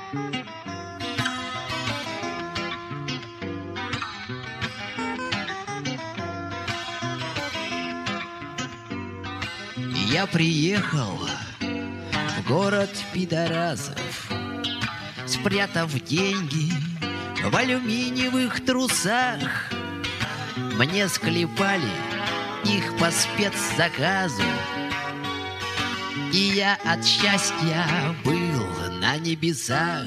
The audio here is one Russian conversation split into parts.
Я приехал в город пидорасов, спрятав деньги в алюминиевых трусах. Мне склепали их по спецзаказу, и я от счастья был на небесах.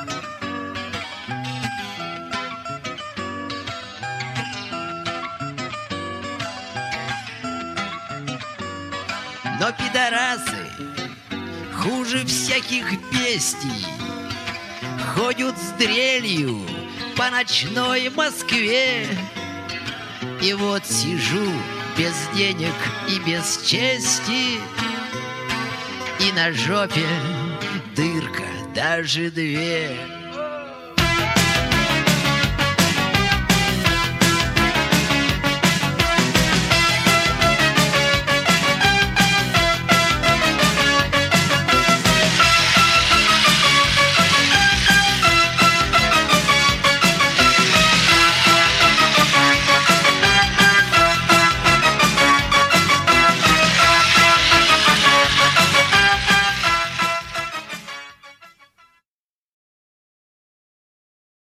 Но пидорасы хуже всяких бестий ходят с дрелью по ночной Москве. И вот сижу без денег и без чести, и на жопе дырка даже две.